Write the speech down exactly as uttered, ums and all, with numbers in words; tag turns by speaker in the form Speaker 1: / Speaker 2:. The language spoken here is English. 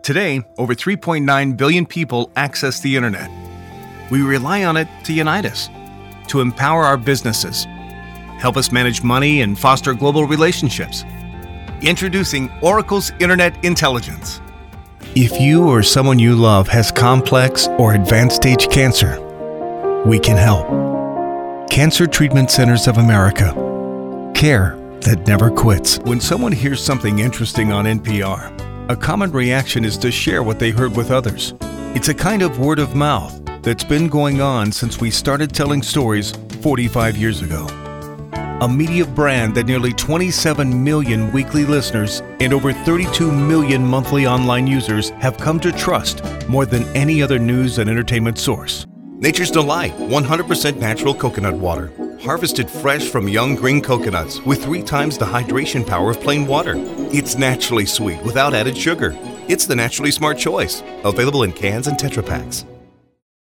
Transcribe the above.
Speaker 1: Today, over three point nine billion people access the internet. We rely on it to unite us, to empower our businesses, help us manage money and foster global relationships. Introducing Oracle's Internet Intelligence. If you or someone you love has complex or advanced stage cancer, we can help. Cancer Treatment Centers of America. Care that never quits. When someone hears something interesting on N P R, a common reaction is to share what they heard with others. It's a kind of word of mouth that's been going on since we started telling stories forty-five years ago. A media brand that nearly twenty-seven million weekly listeners and over thirty-two million monthly online users have come to trust more than any other news and entertainment source. Nature's Delight, one hundred percent natural coconut water. Harvested fresh from young green coconuts with three times the hydration power of plain water. It's naturally sweet without added sugar. It's the naturally smart choice. Available in cans and Tetra Paks.